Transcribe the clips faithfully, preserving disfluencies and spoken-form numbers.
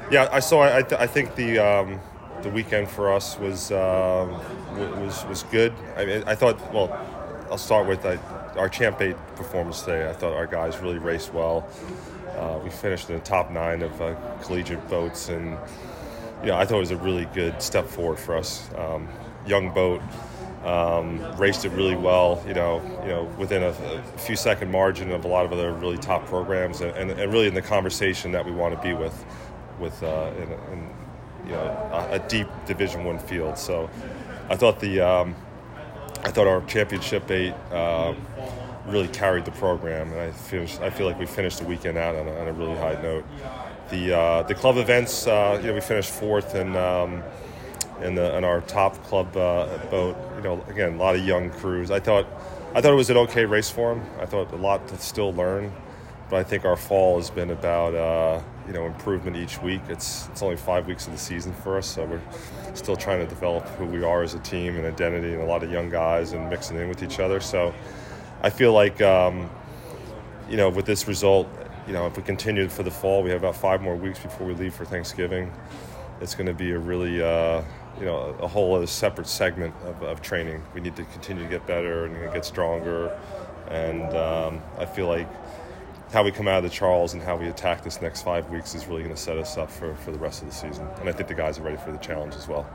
Yeah, I saw. I, th- I think the um, the weekend for us was um, was was good. I mean, I thought. Well, I'll start with I, our Champ eight performance today. I thought our guys really raced well. Uh, we finished in the top nine of uh, collegiate boats, and you know, I thought it was a really good step forward for us. Um, young boat. Um, raced it really well, you know, you know, within a, a few second margin of a lot of other really top programs, and, and, and really in the conversation that we want to be with, with uh, in, in, you know, a, a deep Division One field. So, I thought the, um, I thought our Championship eight uh, really carried the program, and I feel I feel like we finished the weekend out on a, on a really high note. The uh, the club events, uh, you know, we finished fourth and. Um, In, the, in our top club uh, boat, you know, again, a lot of young crews. I thought, I thought it was an okay race for them. I thought a lot to still learn, but I think our fall has been about, uh, you know, improvement each week. It's it's only five weeks of the season for us, so we're still trying to develop who we are as a team and identity, and a lot of young guys and mixing in with each other. So, I feel like, um, you know, with this result, you know, if we continue for the fall, we have about five more weeks before we leave for Thanksgiving. It's going to be a really, uh, you know, a whole other separate segment of, of training. We need to continue to get better and get stronger. And um, I feel like how we come out of the Charles and how we attack this next five weeks is really going to set us up for, for the rest of the season. And I think the guys are ready for the challenge as well.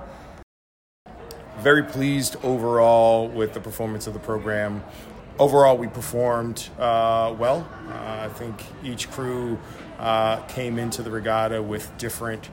Very pleased overall with the performance of the program. Overall, we performed uh, well. Uh, I think each crew uh, came into the regatta with different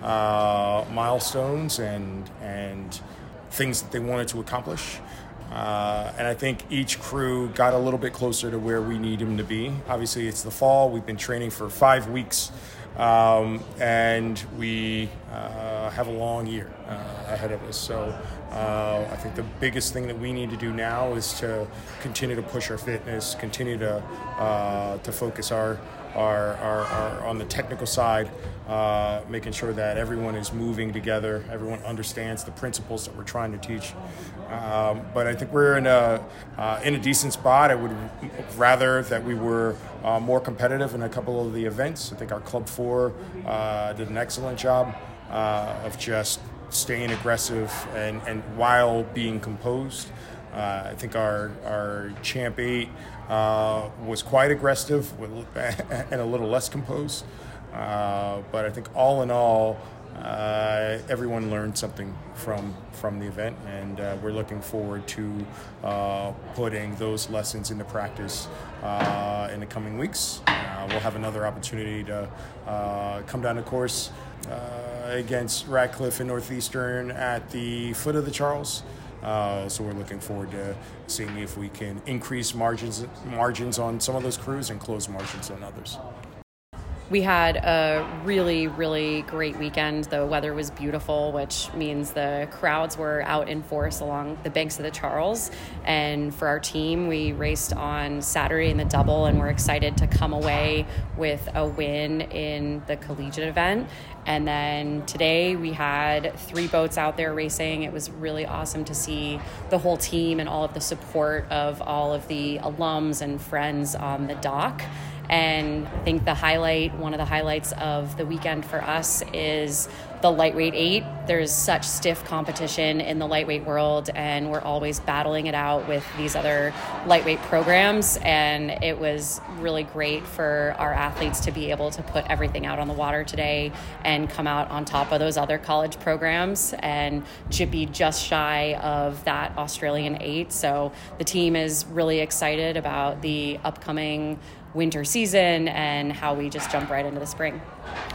Uh, milestones and and things that they wanted to accomplish. Uh, and I think each crew got a little bit closer to where we need them to be. Obviously, it's the fall. We've been training for five weeks, um, and we uh, have a long year uh, ahead of us. So uh, I think the biggest thing that we need to do now is to continue to push our fitness, continue to uh, to focus our Are, are, are on the technical side, uh, making sure that everyone is moving together, everyone understands the principles that we're trying to teach. Um, but I think we're in a uh, in a decent spot. I would rather that we were uh, more competitive in a couple of the events. I think our Club Four uh, did an excellent job uh, of just staying aggressive and, and while being composed. Uh, I think our our Champ eight uh, was quite aggressive and a little less composed. Uh, but I think all in all, uh, everyone learned something from from the event, and uh, we're looking forward to uh, putting those lessons into practice uh, in the coming weeks. Uh, we'll have another opportunity to uh, come down to course uh, against Radcliffe and Northeastern at the foot of the Charles. Uh, so we're looking forward to seeing if we can increase margins margins on some of those crews and close margins on others. We had a really, really great weekend. The weather was beautiful, which means the crowds were out in force along the banks of the Charles. And for our team, we raced on Saturday in the double, and we're excited to come away with a win in the collegiate event. And then today we had three boats out there racing. It was really awesome to see the whole team and all of the support of all of the alums and friends on the dock. And I think the highlight, one of the highlights of the weekend for us is the lightweight eight. There's such stiff competition in the lightweight world, and we're always battling it out with these other lightweight programs. And it was really great for our athletes to be able to put everything out on the water today and come out on top of those other college programs and to be just shy of that Australian eight. So the team is really excited about the upcoming winter season and how we just jump right into the spring.